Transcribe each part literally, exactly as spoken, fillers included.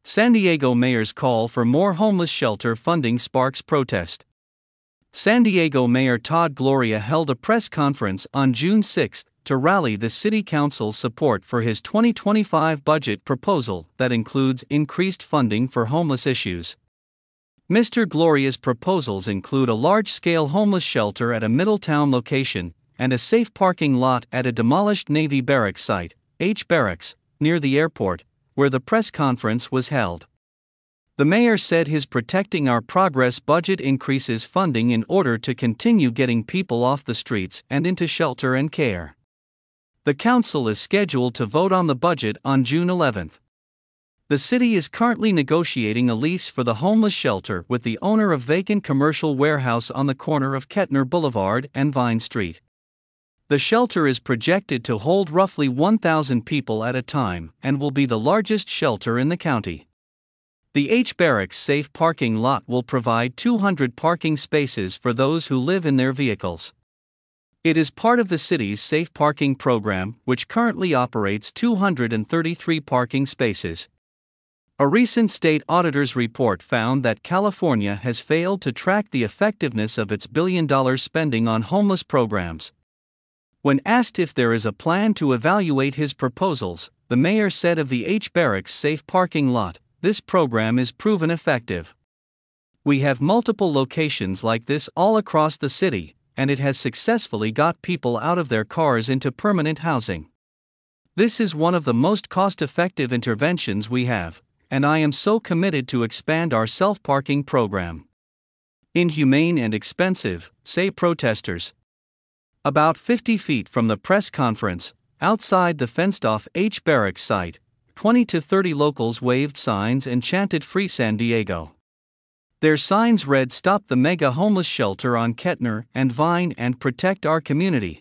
San Diego mayor's call for more homeless shelter funding sparks protest. San Diego Mayor Todd Gloria held a press conference on June sixth to rally the city council's support for his twenty twenty-five budget proposal that includes increased funding for homeless issues. Mister Gloria's proposals include a large-scale homeless shelter at a Middletown location and a safe parking lot at a demolished Navy barracks site, H Barracks, near the airport, where the press conference was held. The mayor said his Protecting Our Progress budget increases funding in order to continue getting people off the streets and into shelter and care. The council is scheduled to vote on the budget on June eleventh. The city is currently negotiating a lease for the homeless shelter with the owner of vacant commercial warehouse on the corner of Kettner Boulevard and Vine Street. The shelter is projected to hold roughly one thousand people at a time and will be the largest shelter in the county. The H Barracks safe parking lot will provide two hundred parking spaces for those who live in their vehicles. It is part of the city's safe parking program, which currently operates two hundred thirty-three parking spaces. A recent state auditor's report found that California has failed to track the effectiveness of its billion-dollar spending on homeless programs. When asked if there is a plan to evaluate his proposals, the mayor said of the H Barracks safe parking lot, "This program is proven effective. We have multiple locations like this all across the city, and it has successfully got people out of their cars into permanent housing. This is one of the most cost-effective interventions we have, and I am so committed to expand our self-parking program." Inhumane and expensive, say protesters. About fifty feet from the press conference, outside the fenced-off H Barracks site, twenty to thirty locals waved signs and chanted "Free San Diego." Their signs read "Stop the mega homeless shelter on Kettner and Vine and protect our community."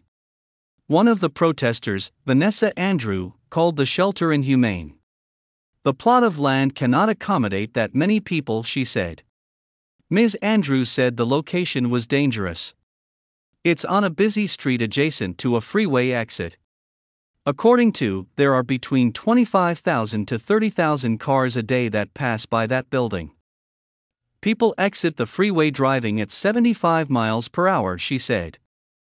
One of the protesters, Vanessa Andrew, called the shelter inhumane. "The plot of land cannot accommodate that many people," she said. Miz Andrews said the location was dangerous. It's on a busy street adjacent to a freeway exit. According to, there are between twenty-five thousand to thirty thousand cars a day that pass by that building. People exit the freeway driving at seventy-five miles per hour, she said.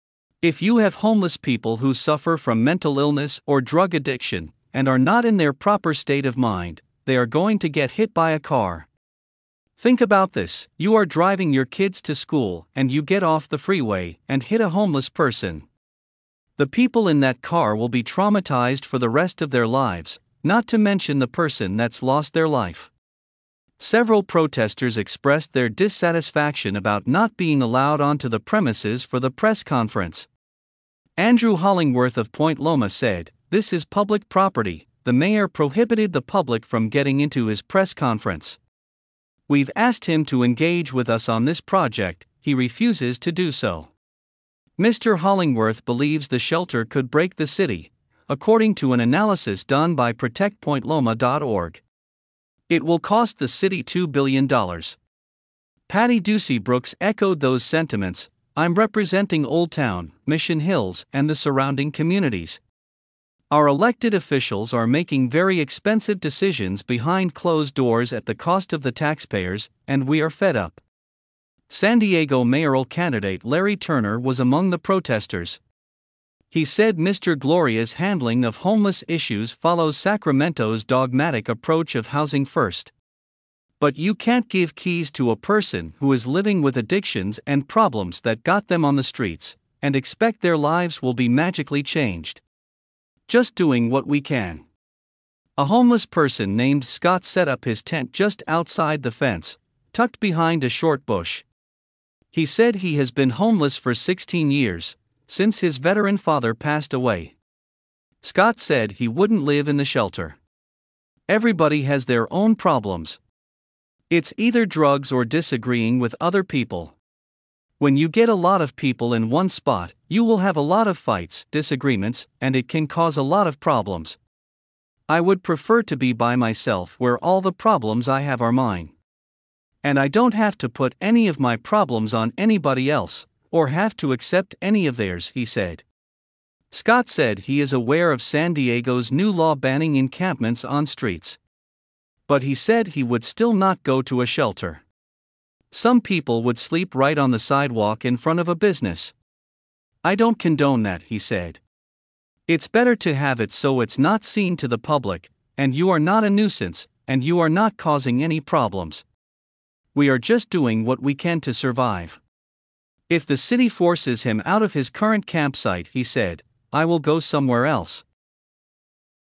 If you have homeless people who suffer from mental illness or drug addiction and are not in their proper state of mind, they are going to get hit by a car. Think about this: you are driving your kids to school and you get off the freeway and hit a homeless person. The people in that car will be traumatized for the rest of their lives, not to mention the person that's lost their life. Several protesters expressed their dissatisfaction about not being allowed onto the premises for the press conference. Andrew Hollingworth of Point Loma said, "This is public property. The mayor prohibited the public from getting into his press conference. We've asked him to engage with us on this project, he refuses to do so." Mister Hollingworth believes the shelter could break the city, according to an analysis done by protect point loma dot org. It will cost the city two billion dollars. Patty Ducey Brooks echoed those sentiments. "I'm representing Old Town, Mission Hills, and the surrounding communities. Our elected officials are making very expensive decisions behind closed doors at the cost of the taxpayers, and we are fed up." San Diego mayoral candidate Larry Turner was among the protesters. He said Mister Gloria's handling of homeless issues follows Sacramento's dogmatic approach of housing first. "But you can't give keys to a person who is living with addictions and problems that got them on the streets, and expect their lives will be magically changed. Just doing what we can." A homeless person named Scott set up his tent just outside the fence, tucked behind a short bush. He said he has been homeless for sixteen years, since his veteran father passed away. Scott said he wouldn't live in the shelter. "Everybody has their own problems. It's either drugs or disagreeing with other people. When you get a lot of people in one spot, you will have a lot of fights, disagreements, and it can cause a lot of problems. I would prefer to be by myself where all the problems I have are mine. And I don't have to put any of my problems on anybody else, or have to accept any of theirs," he said. Scott said he is aware of San Diego's new law banning encampments on streets. But he said he would still not go to a shelter. Some people would sleep right on the sidewalk in front of a business. I don't condone that, he said. It's better to have it so it's not seen to the public, and you are not a nuisance, and you are not causing any problems. We are just doing what we can to survive. If the city forces him out of his current campsite, he said, I will go somewhere else.